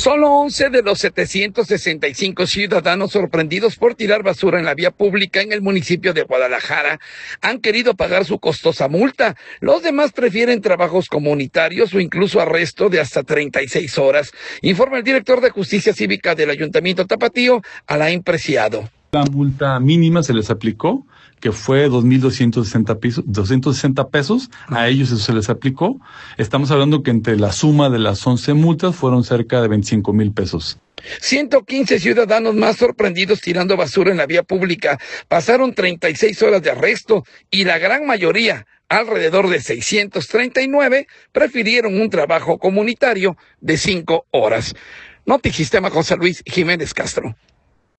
Solo 11 de los 765 ciudadanos sorprendidos por tirar basura en la vía pública en el municipio de Guadalajara han querido pagar su costosa multa. Los demás prefieren trabajos comunitarios o incluso arresto de hasta 36 horas. Informa el director de Justicia Cívica del Ayuntamiento Tapatío, Alain Preciado. La multa mínima se les aplicó, que fue 2.260 pesos, a ellos eso se les aplicó. Estamos hablando que entre la suma de las 11 multas fueron cerca de 25,000 pesos. 115 ciudadanos más sorprendidos tirando basura en la vía pública pasaron 36 horas de arresto y la gran mayoría, alrededor de 639, prefirieron un trabajo comunitario de 5 horas. Notisistema José Luis Jiménez Castro.